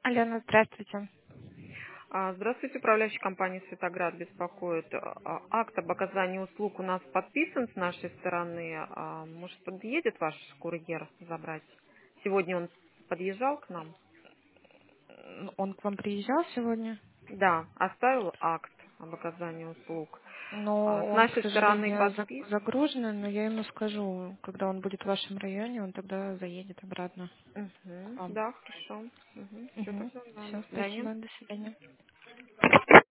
Алена, здравствуйте. Здравствуйте, управляющая компания «Светоград» беспокоит. Акт об оказании услуг у нас подписан с нашей стороны. Может, подъедет ваш курьер забрать? Сегодня он подъезжал к нам? Он к вам приезжал сегодня? Да, оставил акт об оказании услуг. Но С он, к нашей стороны сожалению, подписан. загружен, но я ему скажу, когда он будет в вашем районе, он тогда заедет обратно к вам. Да, хорошо. Все, тогда, да, до Все, свидания. спасибо, до свидания.